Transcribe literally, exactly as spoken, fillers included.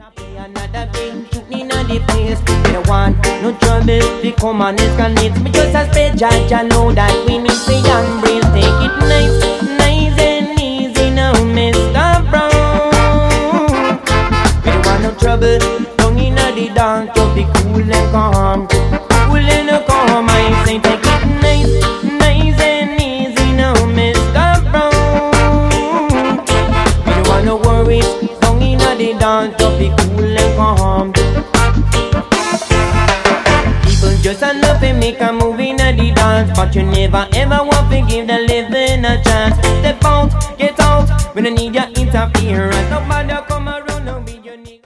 Another thing, in the place, they want no trouble. We come and escalate. Me just a spade judge, I know that we need to embrace. Take it nice, nice and easy now, Mister Brown. We don't want no trouble. Down in the dance, just be cool and calm, cool and calm. I say take it nice, nice and easy now, Mister Brown. We don't want no worries. Down in the dance, just be cool and calm. People just a love to make a move in the dance, but you never ever want to give the living a chance. Step out, get out, we don't need your interference. Nobody come around.